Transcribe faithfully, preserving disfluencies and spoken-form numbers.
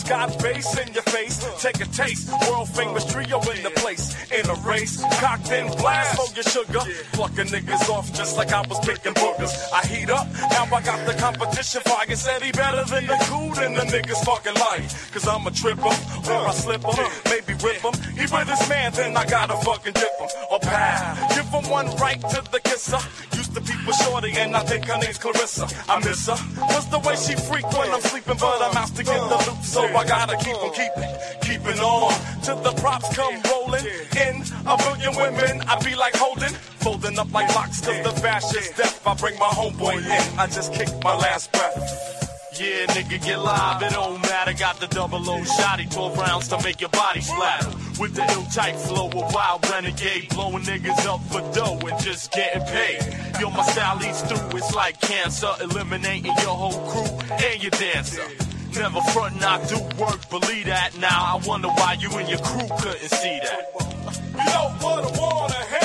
Scott bass in your face. Take a taste. World famous trio in the place. In a race, cocked in blast for your sugar. Plucking niggas off just like I was picking boogers. I heat up, now I got the competition fighting. Said he better than the cool in the niggas fucking life. Cause I'm a tripper, or I slip him, maybe rip him. He with his man, then I gotta fucking dip him. Or pow, give him one right to the kisser. Used to be with shorty and I think her name's Clarissa. I miss her, what's the way she freak when I'm sleeping, but I'm out to get the loot. So I gotta keep on keeping, keeping on. Till the props come rolling in. A billion women, I be like holding, folding up like locks cause the fascist death. I bring my homeboy in, I just kick my last breath. Yeah, nigga, get live, it don't matter. Got the double O shotty, twelve rounds to make your body splatter. With the ill-type flow, a wild renegade, blowing niggas up for dough and just getting paid. Yo, my style leads through, it's like cancer, eliminating your whole crew and your dancer. Never front and I do work, believe that. Now I wonder why you and your crew couldn't see that. You know what I wanna hear.